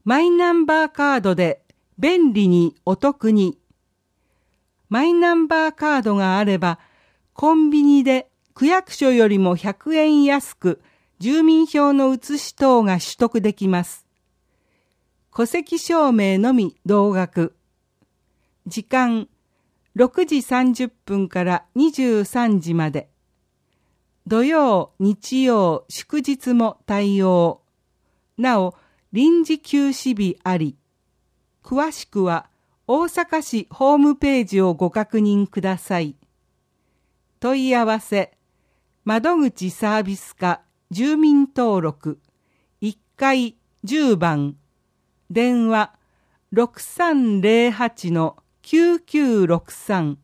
マイナンバーカードで便利にお得に。マイナンバーカードがあれば、コンビニで区役所よりも100円安く住民票の写し等が取得できます。戸籍証明のみ同額。時間6時30分から23時まで。土曜、日曜、祝日も対応。なお、臨時休止日あり。詳しくは大阪市ホームページをご確認ください。問い合わせ、窓口サービス課住民登録1階10番電話 6308-9963